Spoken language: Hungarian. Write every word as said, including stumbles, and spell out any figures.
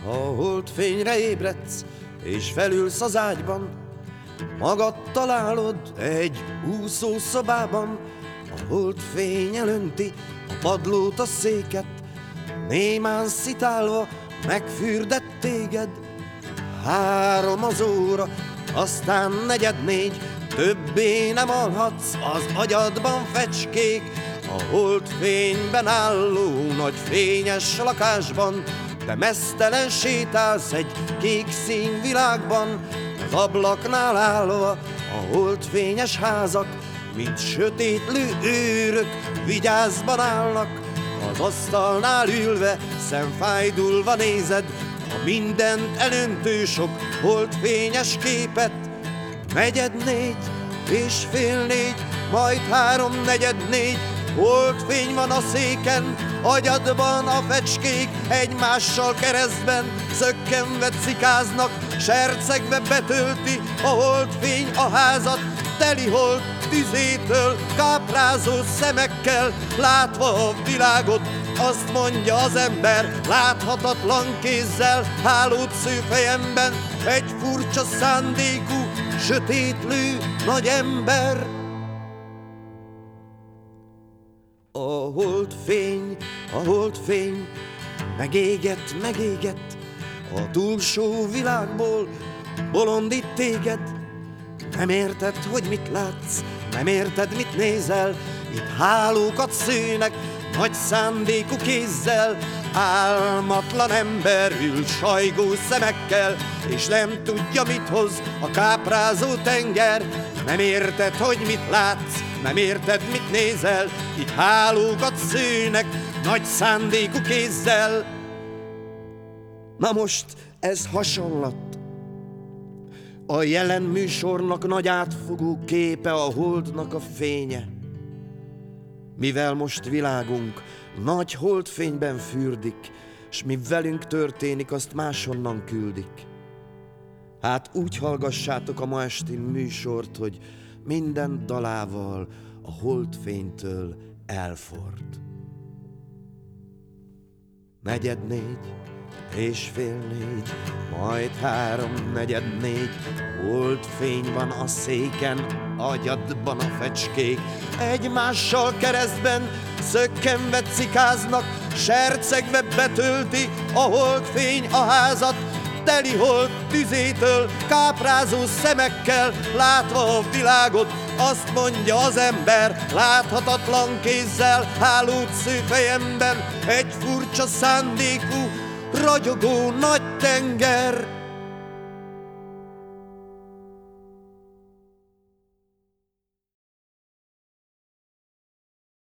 Ha a holdfényre ébredsz, és felülsz az ágyban, magad találod egy úszószobában. A holdfény elönti a padlót, a széket, némán szitálva megfürdett téged. Három az óra, aztán negyednégy, többé nem alhatsz az agyadban, fecskék. A holdfényben álló nagy fényes lakásban te meztelen sétálsz egy kék színvilágban. Az ablaknál állva a holdfényes házak, mint sötétlő őrök vigyázban állnak. Az asztalnál ülve, szemfájdulva nézed a mindent elöntő sok holdfényes képet. Negyednégy és fél négy, majd három negyednégy, holdfény van a széken, agyadban a fecskék egymással keresztben szökkenve cikáznak, sercegve betölti a holdfény a házat, teli hold tüzétől, káprázó szemekkel, látva a világot, azt mondja az ember, láthatatlan kézzel, hálódsző fejemben, egy furcsa szándékú, sötétlő nagy ember. A holdfény, a holdfény megégett, megégett, a túlsó világból bolondít téged. Nem érted, hogy mit látsz, nem érted, mit nézel, itt hálókat szőnek nagy szándékú kézzel. Álmatlan ember ül sajgó szemekkel, és nem tudja, mit hoz a káprázó tenger. Nem érted, hogy mit látsz, nem érted, mit nézel, itt hálókat szőnek nagy szándékú kézzel. Na most ez hasonlat. A jelen műsornak nagy átfogó képe, a holdnak a fénye. Mivel most világunk nagy holdfényben fürdik, s mi velünk történik, azt máshonnan küldik. Hát úgy hallgassátok a ma esti műsort, hogy minden dalával a holdfénytől elford. Negyednégy és fél négy, majd három negyednégy, holdfény van a széken, agyadban a fecskék egymással keresztben szökkenve cikáznak, sercegve betölti a holdfény a házat, teli hold tüzétől, káprázó szemekkel, látva a világot, azt mondja az ember, láthatatlan kézzel, hálódsző fejemben, egy furcsa szándékú, ragyogó nagy tenger.